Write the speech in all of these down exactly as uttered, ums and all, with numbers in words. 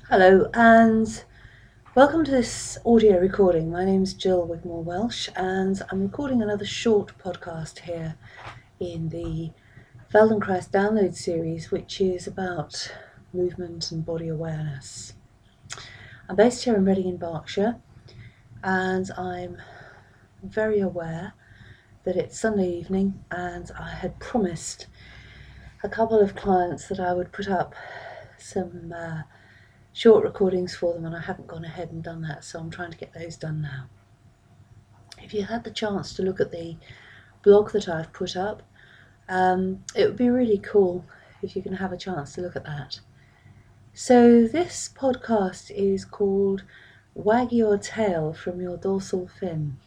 Hello and welcome to this audio recording. My name's Jill Wigmore Welsh and I'm recording another short podcast here in the Feldenkrais download series, which is about movement and body awareness. I'm based here in Reading in Berkshire and I'm very aware that it's Sunday evening and I had promised a couple of clients that I would put up some uh, short recordings for them, and I haven't gone ahead and done that, so I'm trying to get those done now. If you had the chance to look at the blog that I've put up, um, it would be really cool if you can have a chance to look at that. So this podcast is called Wag Your Tail from Your Dorsal Fin.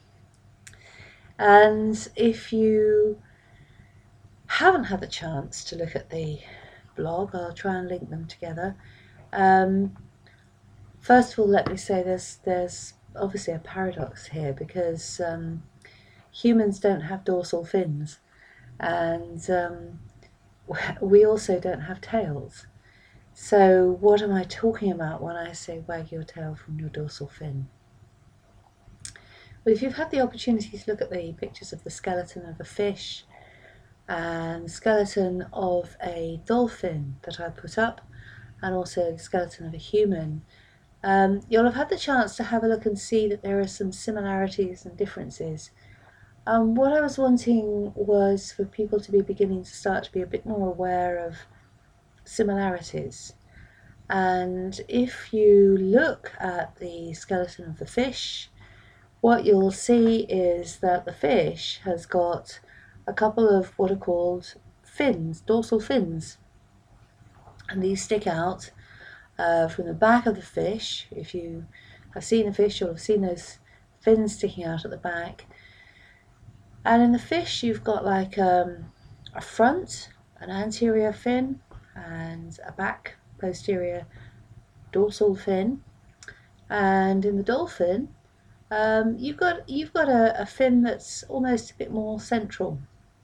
And if you haven't had the chance to look at the blog, I'll try and link them together. Um, first of all, let me say there's there's obviously a paradox here because um, humans don't have dorsal fins, and um, we also don't have tails. So what am I talking about when I say wag your tail from your dorsal fin? Well, if you've had the opportunity to look at the pictures of the skeleton of a fish and the skeleton of a dolphin that I put up, and also the skeleton of a human, um, you'll have had the chance to have a look and see that there are some similarities and differences. Um, what I was wanting was for people to be beginning to start to be a bit more aware of similarities. And if you look at the skeleton of the fish, what you'll see is that the fish has got a couple of what are called fins, dorsal fins. And these stick out uh, from the back of the fish. If you have seen a fish, you'll have seen those fins sticking out at the back. And in the fish, you've got like um, a front, an anterior fin, and a back posterior dorsal fin. And in the dolphin, um, you've got you've got a, a fin that's almost a bit more central.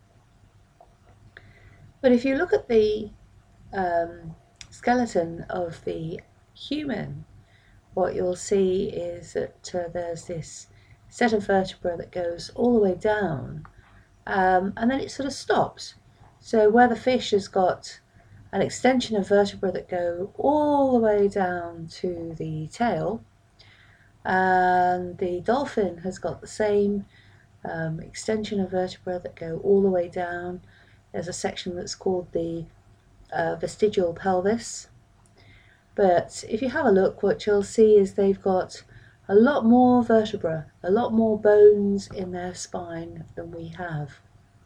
But if you look at the um, skeleton of the human, what you'll see is that uh, there's this set of vertebrae that goes all the way down, um, and then it sort of stops. So where the fish has got an extension of vertebrae that go all the way down to the tail, and the dolphin has got the same um, extension of vertebrae that go all the way down. There's a section that's called the uh, vestigial pelvis. But if you have a look, what you'll see is they've got a lot more vertebra, a lot more bones in their spine than we have.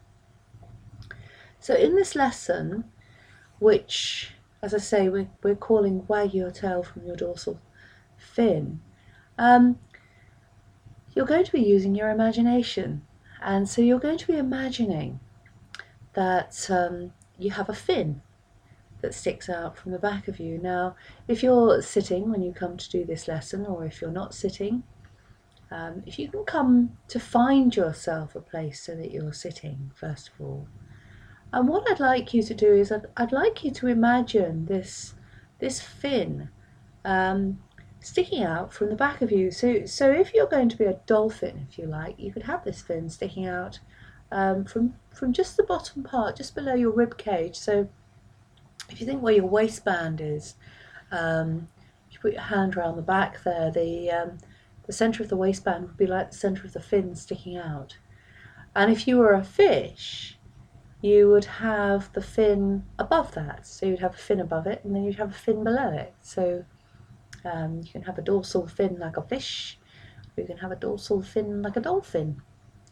So in this lesson, which, as I say, we're, we're calling Wag Your Tail from Your Dorsal Fin, um, you're going to be using your imagination. And so you're going to be imagining that um, you have a fin that sticks out from the back of you. Now, if you're sitting when you come to do this lesson, or if you're not sitting, um, if you can come to find yourself a place so that you're sitting, first of all. And what I'd like you to do is I'd, I'd like you to imagine this, this fin um, sticking out from the back of you. So, so if you're going to be a dolphin, if you like, you could have this fin sticking out um, from, from just the bottom part, just below your rib cage. So if you think where your waistband is, um, if you put your hand around the back there, the um, the centre of the waistband would be like the centre of the fin sticking out. And if you were a fish, you would have the fin above that. So you'd have a fin above it, and then you'd have a fin below it. So um, you can have a dorsal fin like a fish, or you can have a dorsal fin like a dolphin.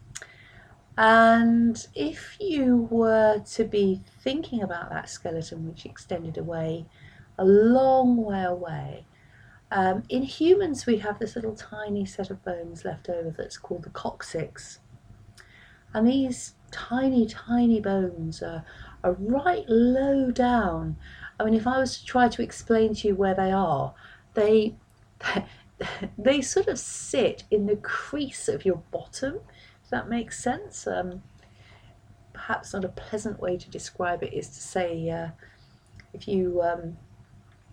And if you were to be thinking about that skeleton which extended away a long way away, um, in humans we have this little tiny set of bones left over that's called the coccyx. And these tiny, tiny bones are, are right low down. I mean, if I was to try to explain to you where they are, they, they sort of sit in the crease of your bottom. Does that make sense? Um, perhaps not a pleasant way to describe it is to say uh, if you um,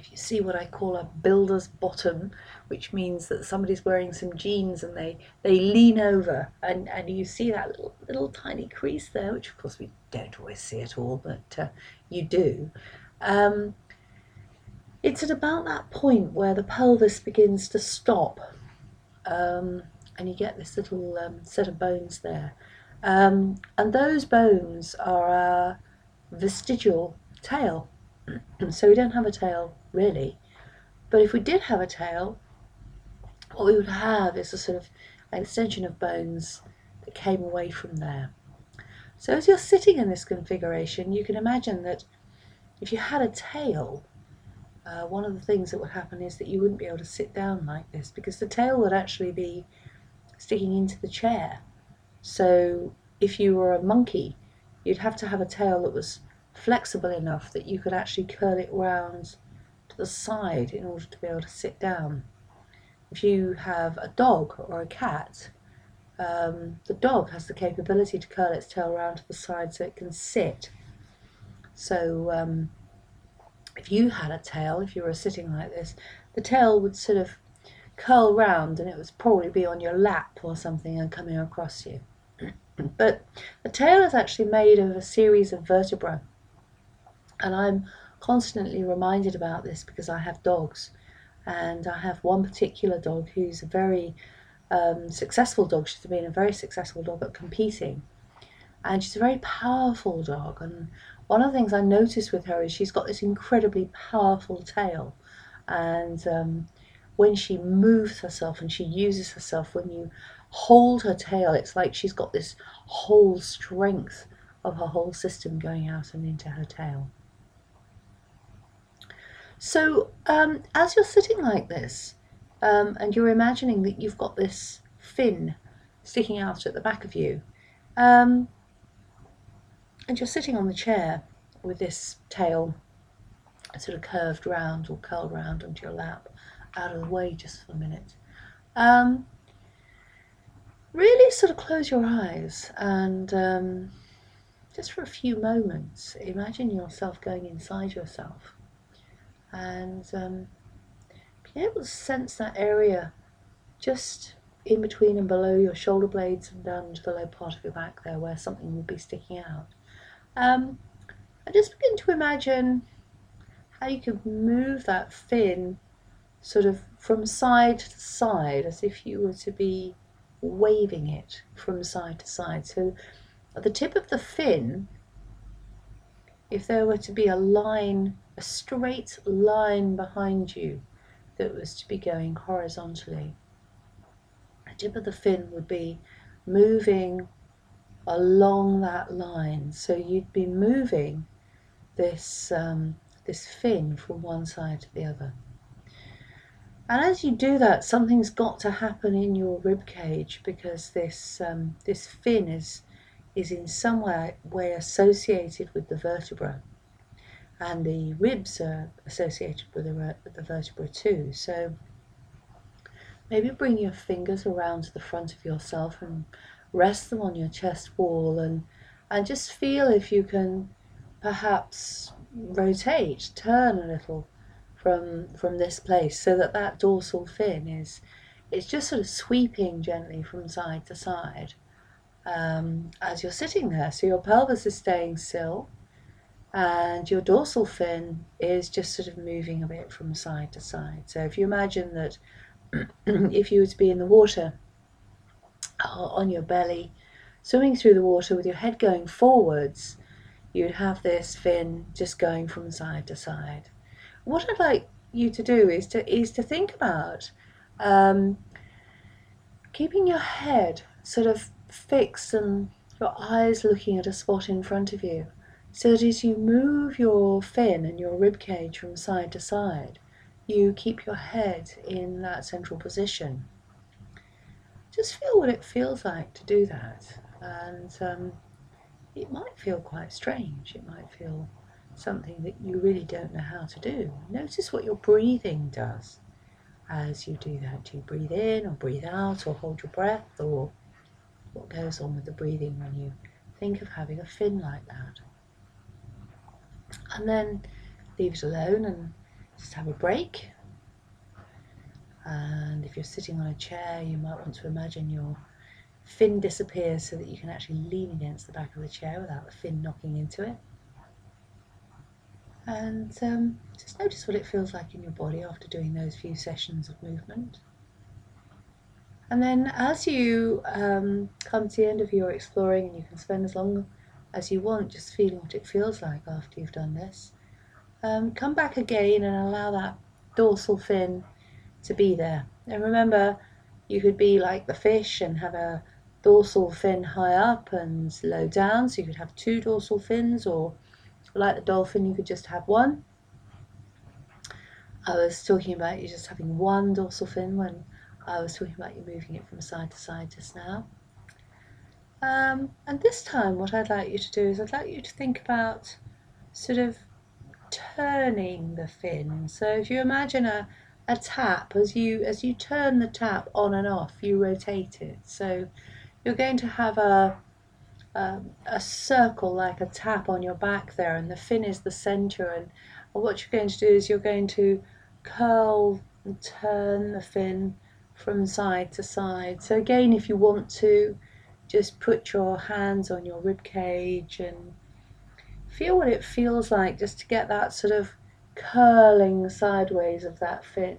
if you see what I call a builder's bottom, which means that somebody's wearing some jeans and they, they lean over and, and you see that little, little tiny crease there, which of course we don't always see at all, but uh, you do. Um, it's at about that point where the pelvis begins to stop, um, and you get this little um, set of bones there. Um, and those bones are a vestigial tail. So we don't have a tail really, but if we did have a tail, what we would have is a sort of an extension of bones that came away from there. So as you're sitting in this configuration, you can imagine that if you had a tail, uh, one of the things that would happen is that you wouldn't be able to sit down like this, because the tail would actually be sticking into the chair. So if you were a monkey, you'd have to have a tail that was flexible enough that you could actually curl it round to the side in order to be able to sit down. If you have a dog or a cat, um, the dog has the capability to curl its tail round to the side so it can sit. So um, if you had a tail, if you were sitting like this, the tail would sort of curl round and it would probably be on your lap or something and coming across you. But the tail is actually made of a series of vertebrae, and I'm constantly reminded about this because I have dogs, and I have one particular dog who's a very um, successful dog. She's been a very successful dog at competing, and she's a very powerful dog. And one of the things I notice with her is she's got this incredibly powerful tail, and um, when she moves herself and she uses herself, when you hold her tail, it's like she's got this whole strength of her whole system going out and into her tail. So um, as you're sitting like this, um, and you're imagining that you've got this fin sticking out at the back of you, um, and you're sitting on the chair with this tail sort of curved round or curled round onto your lap, out of the way just for a minute. Um, really sort of close your eyes and um, just for a few moments, imagine yourself going inside yourself and um, being able to sense that area just in between and below your shoulder blades and down to the low part of your back there where something would be sticking out. Um, and just begin to imagine how you could move that fin sort of from side to side as if you were to be waving it from side to side. So at the tip of the fin, if there were to be a line, a straight line behind you that was to be going horizontally, the tip of the fin would be moving along that line. So you'd be moving this um, this fin from one side to the other. And as you do that, something's got to happen in your rib cage, because this um, this fin is is in some way, way associated with the vertebra, and the ribs are associated with the, with the vertebra too. So maybe bring your fingers around to the front of yourself and rest them on your chest wall, and and just feel if you can perhaps rotate, turn a little from from this place, so that that dorsal fin is it's just sort of sweeping gently from side to side um, as you're sitting there. So your pelvis is staying still and your dorsal fin is just sort of moving a bit from side to side. So if you imagine that if you were to be in the water on your belly, swimming through the water with your head going forwards, you'd have this fin just going from side to side. What I'd like you to do is to is to think about um, keeping your head sort of fixed and your eyes looking at a spot in front of you, so that as you move your fin and your rib cage from side to side, you keep your head in that central position. Just feel what it feels like to do that, and um, it might feel quite strange. It might feel something that you really don't know how to do. Notice what your breathing does as you do that. Do you breathe in or breathe out or hold your breath, or what goes on with the breathing when you think of having a fin like that? And then leave it alone and just have a break. And if you're sitting on a chair, you might want to imagine your fin disappears so that you can actually lean against the back of the chair without the fin knocking into it. And um, just notice what it feels like in your body after doing those few sessions of movement. And then as you um, come to the end of your exploring, and you can spend as long as you want just feeling what it feels like after you've done this, um, come back again and allow that dorsal fin to be there. And remember, you could be like the fish and have a dorsal fin high up and low down, so you could have two dorsal fins, or like the dolphin, you could just have one. I was talking about you just having one dorsal fin when I was talking about you moving it from side to side just now. Um, and this time what I'd like you to do is I'd like you to think about sort of turning the fin. So if you imagine a, a tap, as you as you turn the tap on and off, you rotate it. So you're going to have a um, a circle like a tap on your back there, and the fin is the center, and what you're going to do is you're going to curl and turn the fin from side to side. So again, if you want to, just put your hands on your rib cage and feel what it feels like just to get that sort of curling sideways of that fin.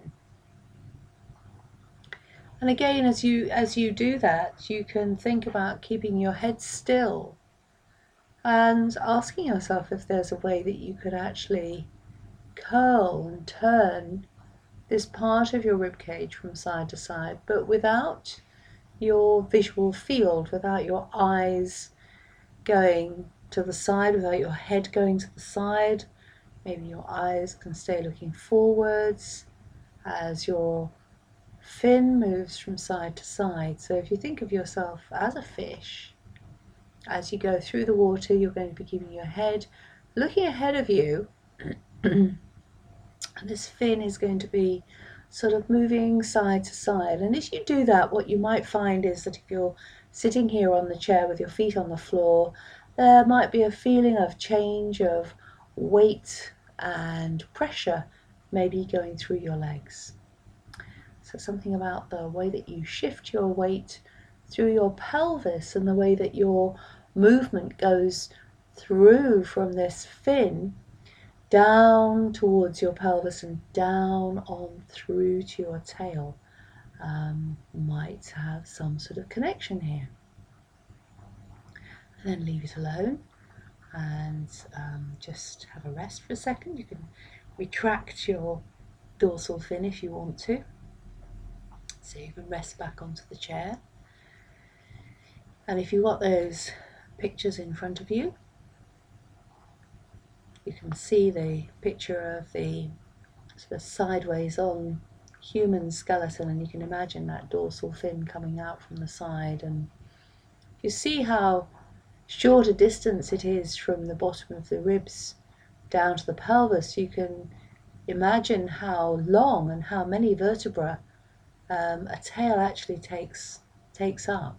And again, as you as you do that, you can think about keeping your head still and asking yourself if there's a way that you could actually curl and turn this part of your rib cage from side to side, but without your visual field, without your eyes going to the side, without your head going to the side. Maybe your eyes can stay looking forwards as your fin moves from side to side. So if you think of yourself as a fish, as you go through the water, you're going to be keeping your head looking ahead of you, and this fin is going to be sort of moving side to side. And as you do that, what you might find is that if you're sitting here on the chair with your feet on the floor, there might be a feeling of change of weight and pressure maybe going through your legs. So something about the way that you shift your weight through your pelvis and the way that your movement goes through from this fin down towards your pelvis and down on through to your tail um, might have some sort of connection here. And then leave it alone and um, just have a rest for a second. You can retract your dorsal fin if you want to, so you can rest back onto the chair. And if you've got those pictures in front of you, you can see the picture of the sort of sideways on human skeleton, and you can imagine that dorsal fin coming out from the side, and you see how short a distance it is from the bottom of the ribs down to the pelvis. You can imagine how long and how many vertebrae um, a tail actually takes takes up.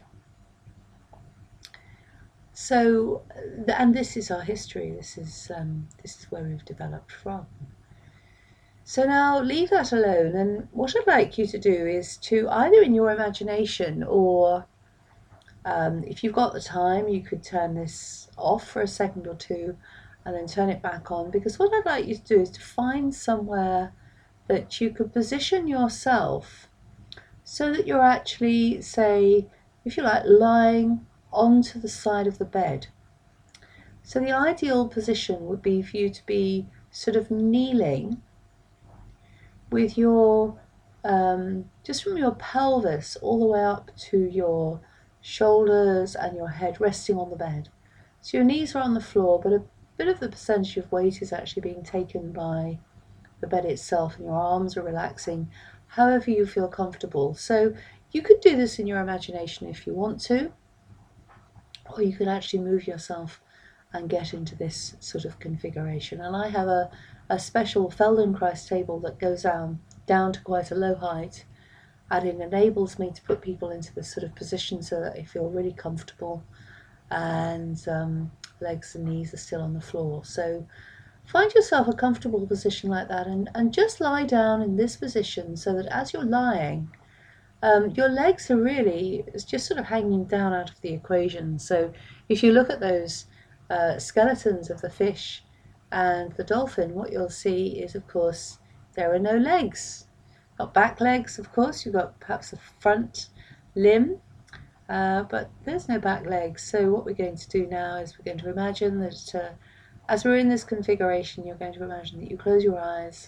So, and this is our history. This is um, this is where we've developed from. So now leave that alone, and what I'd like you to do is to either in your imagination, or um, if you've got the time, you could turn this off for a second or two and then turn it back on, because what I'd like you to do is to find somewhere that you could position yourself so that you're actually, say, if you like, lying onto the side of the bed. So the ideal position would be for you to be sort of kneeling with your, um, just from your pelvis all the way up to your shoulders and your head resting on the bed. So your knees are on the floor, but a bit of the percentage of weight is actually being taken by the bed itself, and your arms are relaxing however you feel comfortable. So you could do this in your imagination if you want to, or you could actually move yourself and get into this sort of configuration. And I have a, a special Feldenkrais table that goes down, down to quite a low height, and it enables me to put people into this sort of position so that they feel really comfortable, and um, legs and knees are still on the floor. So find yourself a comfortable position like that, and, and just lie down in this position so that as you're lying, um, your legs are really, it's just sort of hanging down out of the equation. So if you look at those uh, skeletons of the fish and the dolphin, what you'll see is, of course, there are no legs. Not back legs, of course, you've got perhaps a front limb, uh, but there's no back legs. So what we're going to do now is we're going to imagine that uh, as we're in this configuration, you're going to imagine that you close your eyes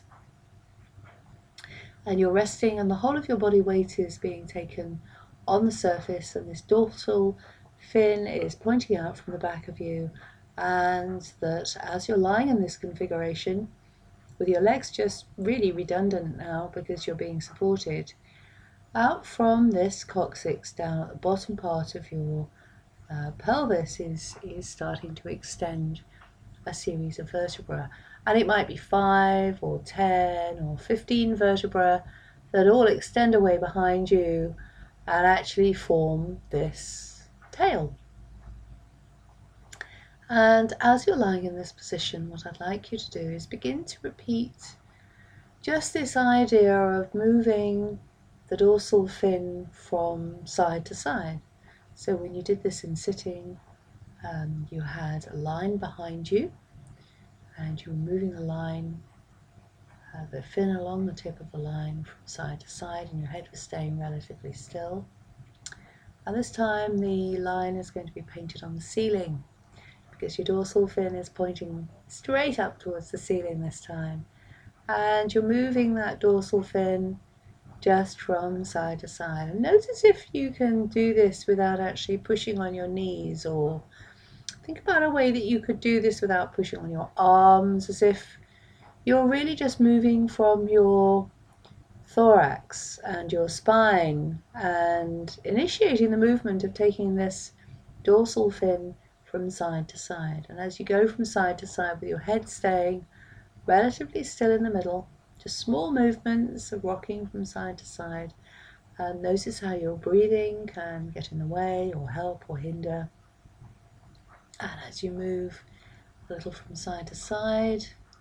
and you're resting, and the whole of your body weight is being taken on the surface, and this dorsal fin is pointing out from the back of you, and that as you're lying in this configuration, with your legs just really redundant now because you're being supported, out from this coccyx down at the bottom part of your uh, pelvis is, is starting to extend a series of vertebrae, and it might be five or ten or fifteen vertebrae that all extend away behind you and actually form this tail. And as you're lying in this position, what I'd like you to do is begin to repeat just this idea of moving the dorsal fin from side to side. So when you did this in sitting, um, you had a line behind you, and you were moving the line, uh, the fin along the tip of the line from side to side, and your head was staying relatively still. And this time the line is going to be painted on the ceiling, because your dorsal fin is pointing straight up towards the ceiling this time. And you're moving that dorsal fin just from side to side. And notice if you can do this without actually pushing on your knees, or think about a way that you could do this without pushing on your arms, as if you're really just moving from your thorax and your spine and initiating the movement of taking this dorsal fin from side to side. And as you go from side to side with your head staying relatively still in the middle, just small movements of rocking from side to side, and notice how your breathing can get in the way or help or hinder. And as you move a little from side to side,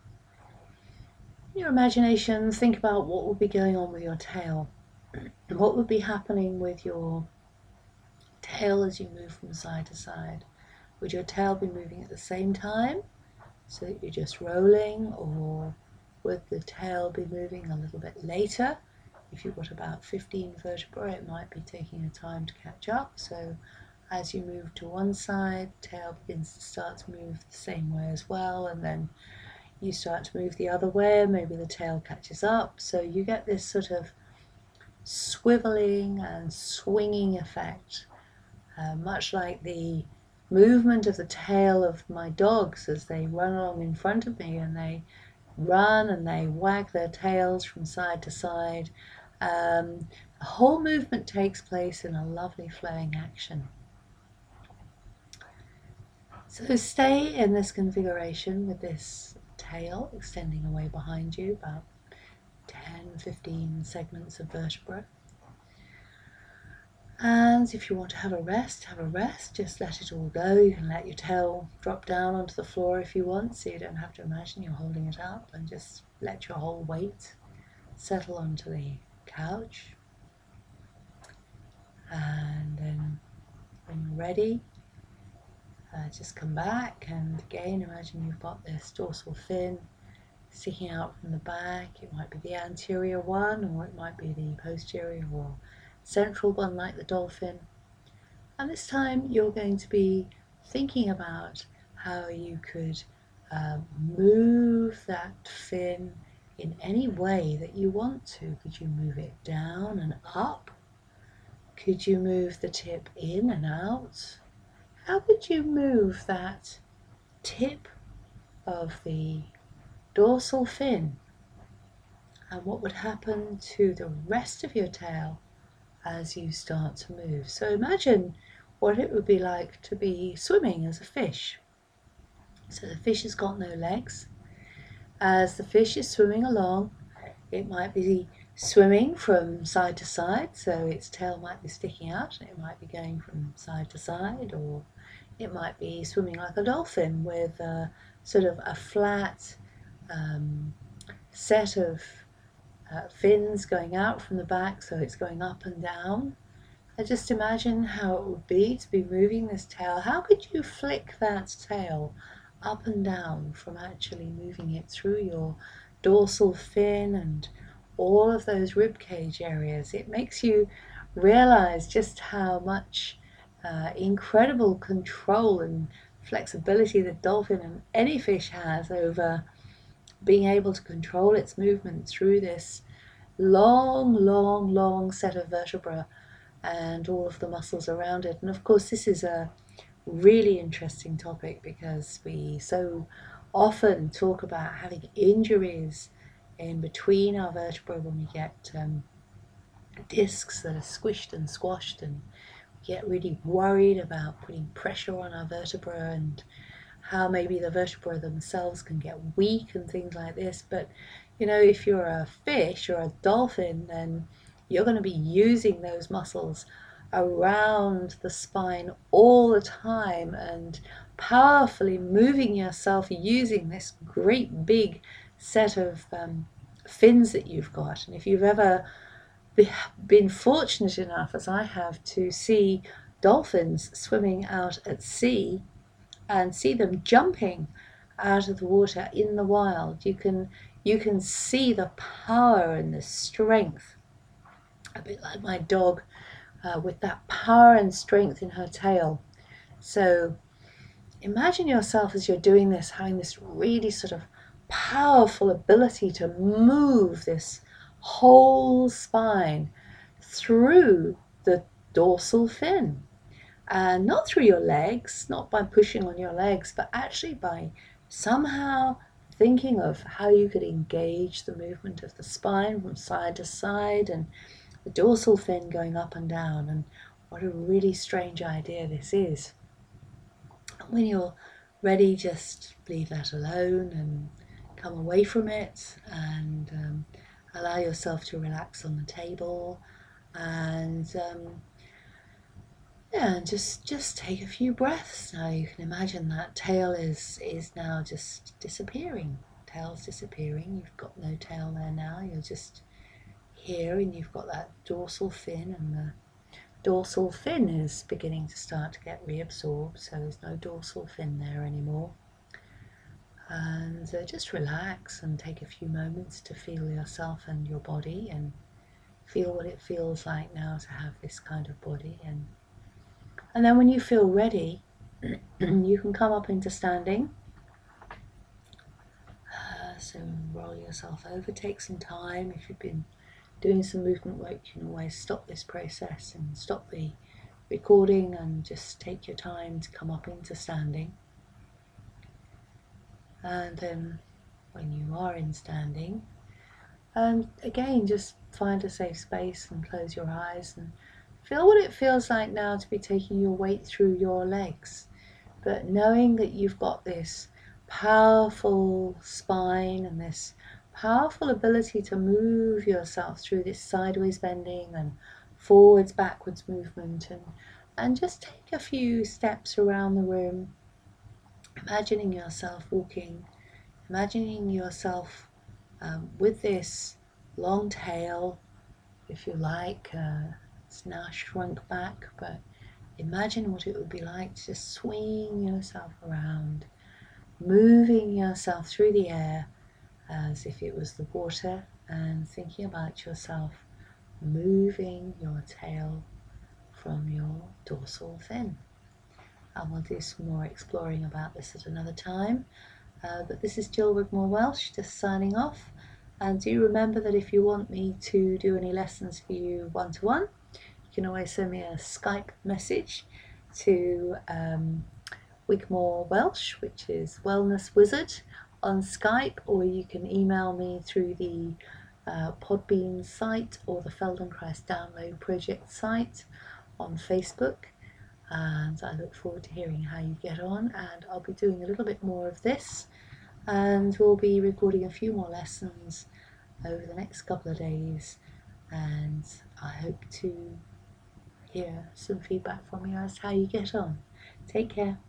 in your imagination, think about what would be going on with your tail. What would be happening with your tail as you move from side to side? Would your tail be moving at the same time, so that you're just rolling, or would the tail be moving a little bit later? If you've got about fifteen vertebrae, it might be taking a time to catch up. So as you move to one side, the tail begins to start to move the same way as well, and then you start to move the other way, and maybe the tail catches up. So you get this sort of swiveling and swinging effect, uh, much like the movement of the tail of my dogs as they run along in front of me, and they run and they wag their tails from side to side. Um, the whole movement takes place in a lovely flowing action. So stay in this configuration with this tail extending away behind you, about ten, fifteen segments of vertebrae. And if you want to have a rest, have a rest, just let it all go. You can let your tail drop down onto the floor if you want, so you don't have to imagine you're holding it up, and just let your whole weight settle onto the couch. And then when you're ready, uh, just come back, and again imagine you've got this dorsal fin sticking out from the back. It might be the anterior one, or it might be the posterior or central one like the dolphin. And this time you're going to be thinking about how you could uh, move that fin in any way that you want to. Could you move it down and up? Could you move the tip in and out? How could you move that tip of the dorsal fin? And what would happen to the rest of your tail as you start to move? So imagine what it would be like to be swimming as a fish. So the fish has got no legs. As the fish is swimming along, it might be swimming from side to side, so its tail might be sticking out, and it might be going from side to side, or it might be swimming like a dolphin with a, sort of a flat um, set of uh, fins going out from the back, so it's going up and down. I just imagine how it would be to be moving this tail. How could you flick that tail up and down from actually moving it through your dorsal fin and all of those rib cage areas? It makes you realize just how much uh, incredible control and flexibility the dolphin and any fish has over being able to control its movement through this long, long, long set of vertebrae and all of the muscles around it. And of course, this is a really interesting topic because we so often talk about having injuries in between our vertebrae when we get um, discs that are squished and squashed, and we get really worried about putting pressure on our vertebra and how maybe the vertebrae themselves can get weak and things like this. But you know, if you're a fish or a dolphin, then you're going to be using those muscles around the spine all the time and powerfully moving yourself using this great big set of um, fins that you've got. And if you've ever been fortunate enough, as I have, to see dolphins swimming out at sea and see them jumping out of the water in the wild, you can you can see the power and the strength, a bit like my dog uh, with that power and strength in her tail. So imagine yourself as you're doing this, having this really sort of powerful ability to move this whole spine through the dorsal fin. And not through your legs, not by pushing on your legs, but actually by somehow thinking of how you could engage the movement of the spine from side to side and the dorsal fin going up and down. And what a really strange idea this is. And when you're ready, just leave that alone and come away from it and um, allow yourself to relax on the table and um, yeah, and just just take a few breaths. Now you can imagine that tail is is now just disappearing. Tail's disappearing. You've got no tail there now. You're just here, and you've got that dorsal fin, and the dorsal fin is beginning to start to get reabsorbed. So there's no dorsal fin there anymore. And uh, just relax and take a few moments to feel yourself and your body, and feel what it feels like now to have this kind of body. And And then when you feel ready, you can come up into standing. Uh, so roll yourself over, take some time. If you've been doing some movement work, you can always stop this process and stop the recording and just take your time to come up into standing. And then when you are in standing, and again, just find a safe space and close your eyes and feel what it feels like now to be taking your weight through your legs, but knowing that you've got this powerful spine and this powerful ability to move yourself through this sideways bending and forwards backwards movement, and and just take a few steps around the room, imagining yourself walking, imagining yourself um, with this long tail, if you like. Uh, it's now shrunk back, but imagine what it would be like to just swing yourself around, moving yourself through the air as if it was the water, and thinking about yourself moving your tail from your dorsal fin. And we'll do some more exploring about this at another time. Uh, but this is Jill Wigmore Welsh, just signing off. And do remember that if you want me to do any lessons for you one-to-one, you can always send me a Skype message to um, Wigmore Welsh, which is Wellness Wizard on Skype, or you can email me through the uh, Podbean site or the Feldenkrais Download Project site on Facebook. And I look forward to hearing how you get on, and I'll be doing a little bit more of this, and we'll be recording a few more lessons over the next couple of days, and I hope to hear some feedback from you as to how you get on. Take care.